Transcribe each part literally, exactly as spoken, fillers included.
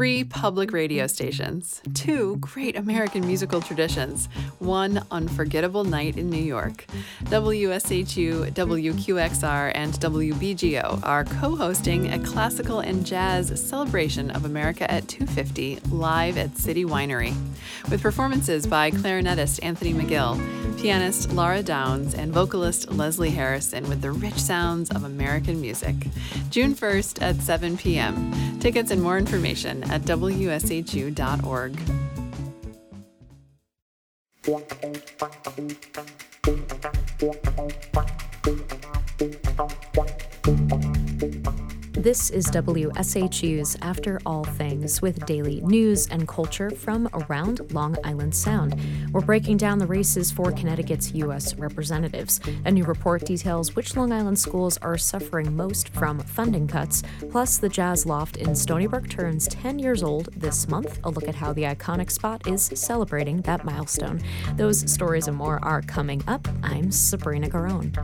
Three public radio stations, two great American musical traditions, one unforgettable night in New York. W S H U, W Q X R, and W B G O are co-hosting a classical and jazz celebration of America at two fifty live at City Winery, with performances by clarinetist Anthony McGill, pianist Laura Downs, and vocalist Leslie Harrison with the rich sounds of American music. June first at seven p.m. Tickets and more information at W S H U dot org. This is W S H U's After All Things, with daily news and culture from around Long Island Sound. We're breaking down the races for Connecticut's U S representatives. A new report details which Long Island schools are suffering most from funding cuts. Plus, the Jazz Loft in Stony Brook turns ten years old this month. A look at how the iconic spot is celebrating that milestone. Those stories and more are coming up. I'm Sabrina Garone.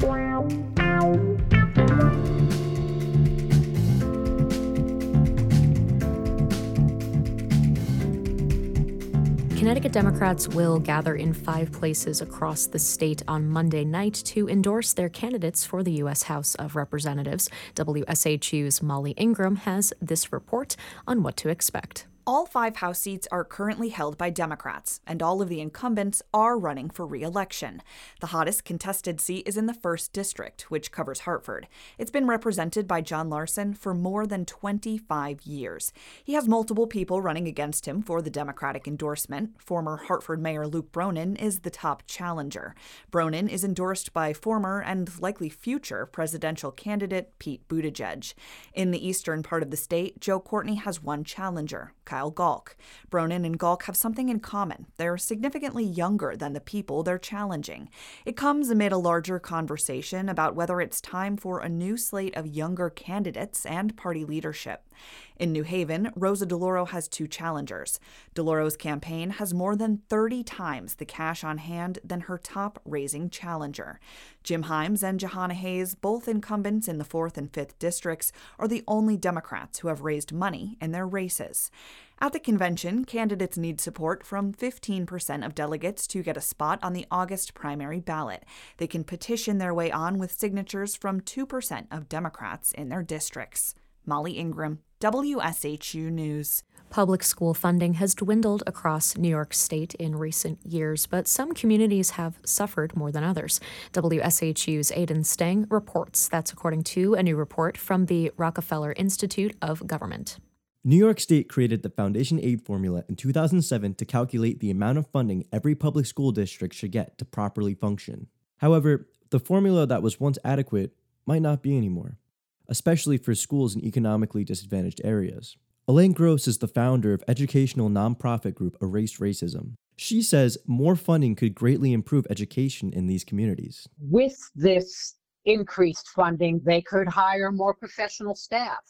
Connecticut Democrats will gather in five places across the state on Monday night to endorse their candidates for the U S House of Representatives. W S H U's Molly Ingram has this report on what to expect. All five House seats are currently held by Democrats, and all of the incumbents are running for re-election. The hottest contested seat is in the first District, which covers Hartford. It's been represented by John Larson for more than twenty-five years. He has multiple people running against him for the Democratic endorsement. Former Hartford Mayor Luke Bronin is the top challenger. Bronin is endorsed by former and likely future presidential candidate Pete Buttigieg. In the eastern part of the state, Joe Courtney has one challenger, Kyle Galk. Bronin and Galk have something in common. They're significantly younger than the people they're challenging. It comes amid a larger conversation about whether it's time for a new slate of younger candidates and party leadership. In New Haven, Rosa DeLauro has two challengers. DeLauro's campaign has more than thirty times the cash on hand than her top-raising challenger. Jim Himes and Johanna Hayes, both incumbents in the fourth and fifth districts, are the only Democrats who have raised money in their races. At the convention, candidates need support from fifteen percent of delegates to get a spot on the August primary ballot. They can petition their way on with signatures from two percent of Democrats in their districts. Molly Ingram, W S H U News. Public school funding has dwindled across New York State in recent years, but some communities have suffered more than others. W S H U's Aidan Stang reports. That's according to a new report from the Rockefeller Institute of Government. New York State created the Foundation Aid Formula in two thousand seven to calculate the amount of funding every public school district should get to properly function. However, the formula that was once adequate might not be anymore, especially for schools in economically disadvantaged areas. Elaine Gross is the founder of educational nonprofit group Erase Racism. She says more funding could greatly improve education in these communities. With this increased funding, they could hire more professional staff.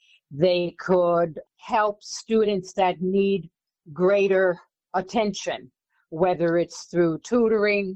They could help students that need greater attention, whether it's through tutoring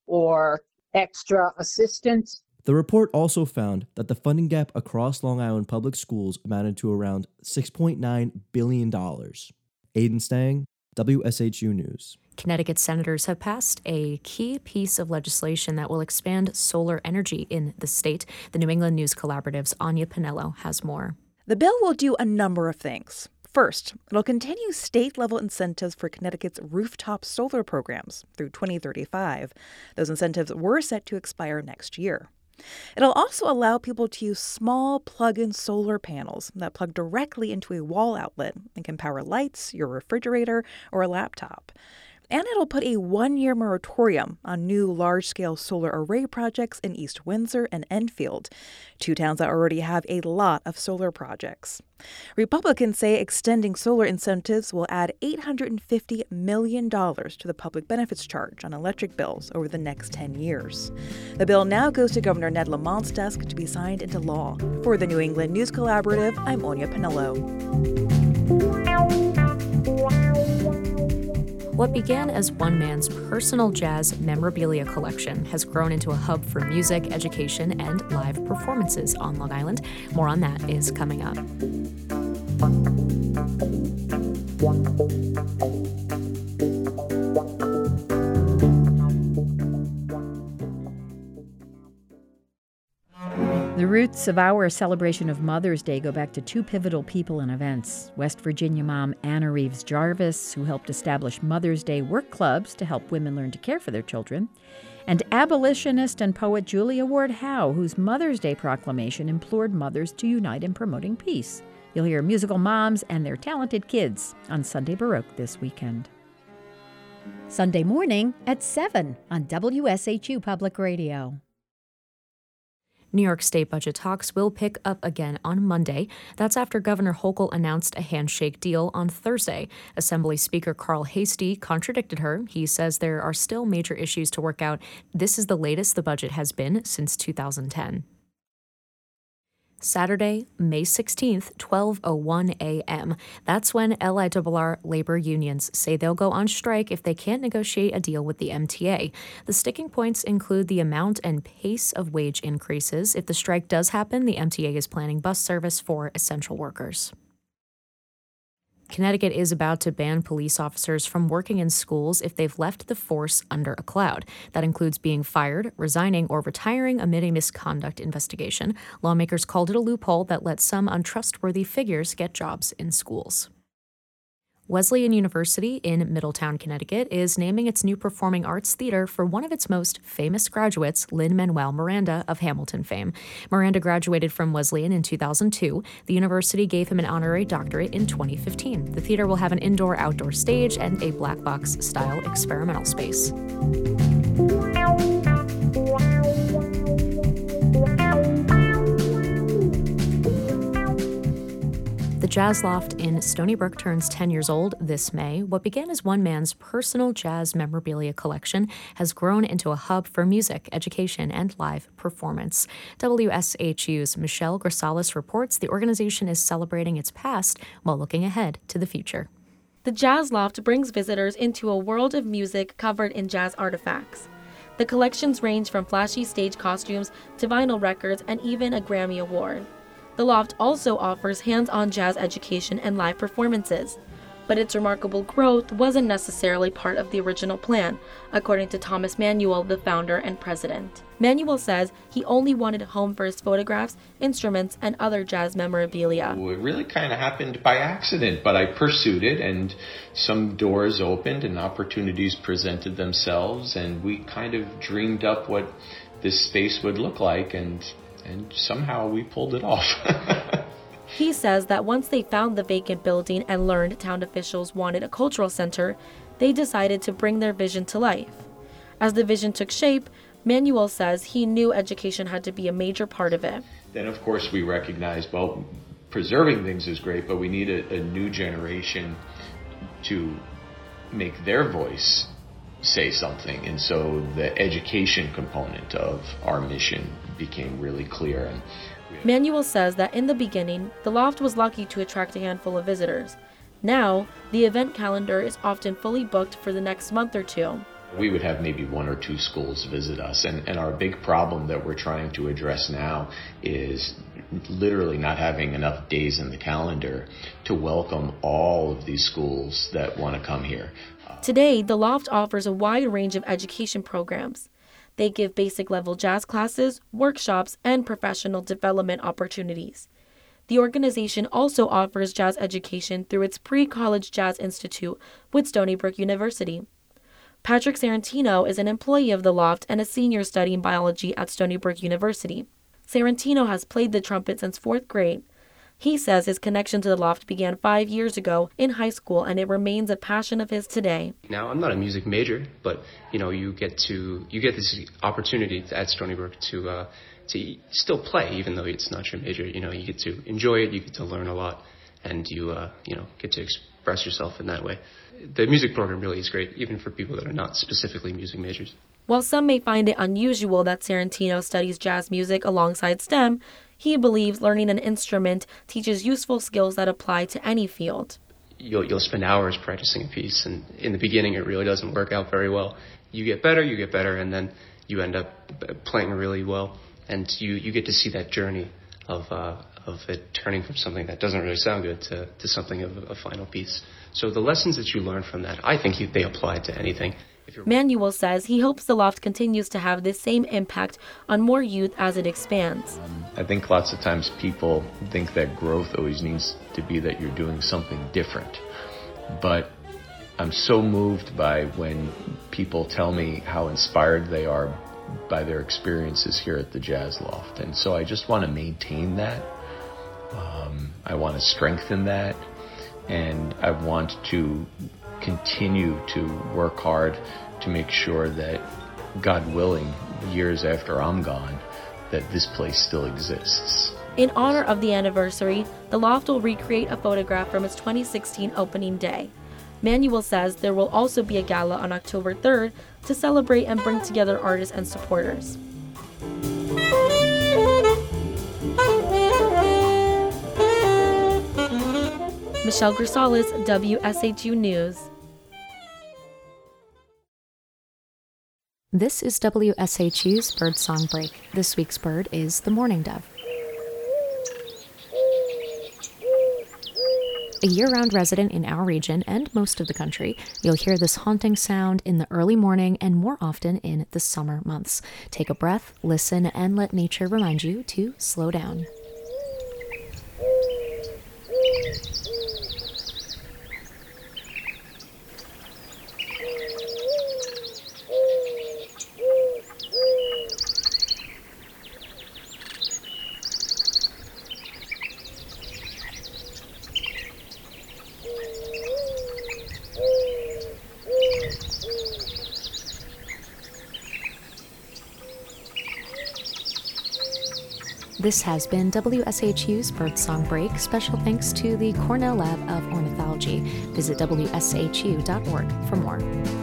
or extra assistance. The report also found that the funding gap across Long Island public schools amounted to around six point nine billion dollars. Aidan Stang, W S H U News. Connecticut senators have passed a key piece of legislation that will expand solar energy in the state. The New England News Collaborative's Anya Pinello has more. The bill will do a number of things. First, it'll continue state-level incentives for Connecticut's rooftop solar programs through twenty thirty-five. Those incentives were set to expire next year. It'll also allow people to use small plug-in solar panels that plug directly into a wall outlet and can power lights, your refrigerator, or a laptop. And it'll put a one-year moratorium on new large-scale solar array projects in East Windsor and Enfield, two towns that already have a lot of solar projects. Republicans say extending solar incentives will add eight hundred fifty million dollars to the public benefits charge on electric bills over the next ten years. The bill now goes to Governor Ned Lamont's desk to be signed into law. For the New England News Collaborative, I'm Anya Pinello. What began as one man's personal jazz memorabilia collection has grown into a hub for music, education, and live performances on Long Island. More on that is coming up. The roots of our celebration of Mother's Day go back to two pivotal people and events. West Virginia mom Anna Reeves Jarvis, who helped establish Mother's Day work clubs to help women learn to care for their children, and abolitionist and poet Julia Ward Howe, whose Mother's Day proclamation implored mothers to unite in promoting peace. You'll hear musical moms and their talented kids on Sunday Baroque this weekend. Sunday morning at seven on W S H U Public Radio. New York State budget talks will pick up again on Monday. That's after Governor Hochul announced a handshake deal on Thursday. Assembly Speaker Carl Hastie contradicted her. He says there are still major issues to work out. This is the latest the budget has been since two thousand ten. Saturday, May sixteenth, twelve oh one a.m. That's when L I R R labor unions say they'll go on strike if they can't negotiate a deal with the M T A. The sticking points include the amount and pace of wage increases. If the strike does happen, the M T A is planning bus service for essential workers. Connecticut is about to ban police officers from working in schools if they've left the force under a cloud. That includes being fired, resigning, or retiring amid a misconduct investigation. Lawmakers called it a loophole that lets some untrustworthy figures get jobs in schools. Wesleyan University in Middletown, Connecticut, is naming its new performing arts theater for one of its most famous graduates, Lin-Manuel Miranda of Hamilton fame. Miranda graduated from Wesleyan in two thousand two. The university gave him an honorary doctorate in twenty fifteen. The theater will have an indoor-outdoor stage and a black box-style experimental space. The Jazz Loft in Stony Brook turns ten years old this May. What began as one man's personal jazz memorabilia collection has grown into a hub for music, education, and live performance. W S H U's Michelle Grisales reports the organization is celebrating its past while looking ahead to the future. The Jazz Loft brings visitors into a world of music covered in jazz artifacts. The collections range from flashy stage costumes to vinyl records and even a Grammy Award. The Loft also offers hands-on jazz education and live performances, but its remarkable growth wasn't necessarily part of the original plan, according to Thomas Manuel, the founder and president. Manuel says he only wanted a home for his photographs, instruments, and other jazz memorabilia. It really kind of happened by accident, but I pursued it, and some doors opened and opportunities presented themselves, and we kind of dreamed up what this space would look like, and And somehow we pulled it off. He says that once they found the vacant building and learned town officials wanted a cultural center, they decided to bring their vision to life. As the vision took shape, Manuel says he knew education had to be a major part of it. Then, of course, we recognized, well, preserving things is great, but we need a, a new generation to make their voice say something. And so the education component of our mission became really clear. And Manuel says that in the beginning, the Loft was lucky to attract a handful of visitors. Now, the event calendar is often fully booked for the next month or two. We would have maybe one or two schools visit us, and, and our big problem that we're trying to address now is literally not having enough days in the calendar to welcome all of these schools that want to come here. Today, the Loft offers a wide range of education programs. They give basic level jazz classes, workshops, and professional development opportunities. The organization also offers jazz education through its pre-college jazz institute with Stony Brook University. Patrick Sarantino is an employee of the Loft and a senior studying biology at Stony Brook University. Sarantino has played the trumpet since fourth grade. He says his connection to the Loft began five years ago in high school, and it remains a passion of his today. Now, I'm not a music major, but you know, you get to you get this opportunity at Stony Brook to uh, to still play, even though it's not your major. You know, you get to enjoy it, you get to learn a lot, and you uh, you know get to express yourself in that way. The music program really is great, even for people that are not specifically music majors. While some may find it unusual that Sarantino studies jazz music alongside STEM, he believes learning an instrument teaches useful skills that apply to any field. You'll, you'll spend hours practicing a piece, and in the beginning it really doesn't work out very well. You get better, you get better, and then you end up playing really well, and you, you get to see that journey of uh, of it turning from something that doesn't really sound good to, to something of a final piece. So the lessons that you learn from that, I think they apply to anything. Manuel says he hopes the Loft continues to have this same impact on more youth as it expands. I think lots of times people think that growth always needs to be that you're doing something different. But I'm so moved by when people tell me how inspired they are by their experiences here at the Jazz Loft. And so I just want to maintain that. Um, I want to strengthen that. And I want to continue to work hard to make sure that, God willing, years after I'm gone, that this place still exists. In honor of the anniversary, the Loft will recreate a photograph from its twenty sixteen opening day. Manuel says there will also be a gala on October third to celebrate and bring together artists and supporters. Michelle Grisales, W S H U News. This is W S H U's Birdsong Break. This week's bird is the mourning dove. A year-round resident in our region and most of the country, you'll hear this haunting sound in the early morning and more often in the summer months. Take a breath, listen, and let nature remind you to slow down. This has been W S H U's Birdsong Break. Special thanks to the Cornell Lab of Ornithology. Visit W S H U dot org for more.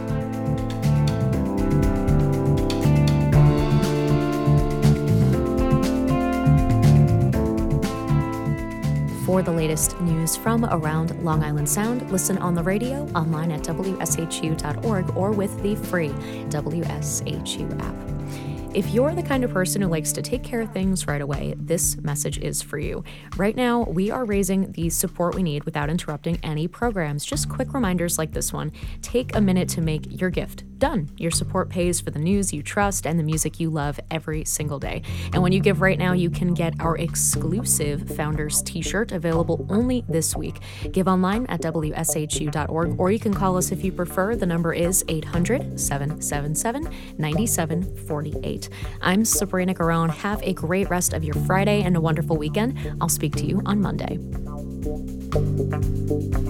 For the latest news from around Long Island Sound, listen on the radio, online at W S H U dot org, or with the free W S H U app. If you're the kind of person who likes to take care of things right away, this message is for you. Right now, we are raising the support we need without interrupting any programs. Just quick reminders like this one. Take a minute to make your gift. Done. Your support pays for the news you trust and the music you love every single day. And when you give right now, you can get our exclusive Founders t-shirt available only this week. Give online at W S H U dot org, or you can call us if you prefer. The number is eight hundred, seven seven seven, nine seven four eight. I'm Sabrina Garone. Have a great rest of your Friday and a wonderful weekend. I'll speak to you on Monday.